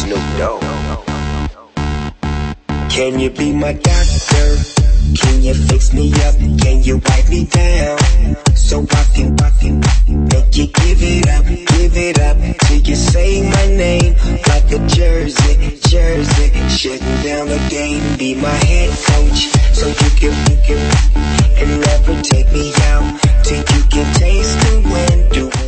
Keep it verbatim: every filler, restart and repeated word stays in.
Snoop Dogg. Can you be my doctor? Can you fix me up? Can you wipe me down? So I can, I can make you give it up, give it up till you say my name like a jersey, jersey. Shutting down the game, be my head coach, so you can, you can, and never take me out till you can taste the wind. Do